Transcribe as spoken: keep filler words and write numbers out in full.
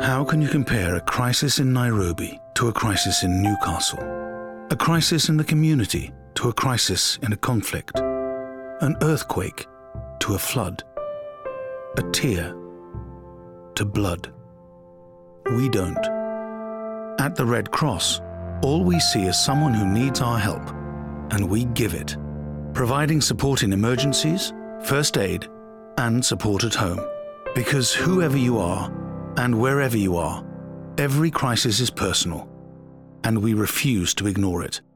How can you compare a crisis in Nairobi to a crisis in Newcastle? A crisis in the community to a crisis in a conflict? An earthquake to a flood? A tear to blood? We don't. At the Red Cross, all we see is someone who needs our help, and we give it, providing support in emergencies, first aid, and support at home. Because whoever you are, and wherever you are, every crisis is personal, and we refuse to ignore it.